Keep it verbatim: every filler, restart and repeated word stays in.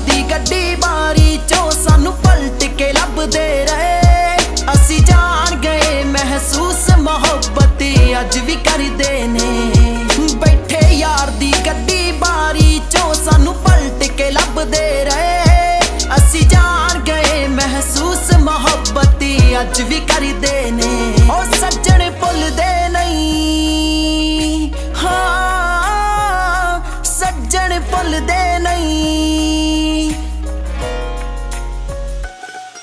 दी गड्डी बारी चो सानू पलट के लभदे रहे। असी जान गए महसूस मोहब्बत अज भी करदे ने। बैठे यार दी गड्डी बारी चो सानू पलट के लभदे रहे। असी जान गए महसूस मोहब्बत अज भी करदे ने।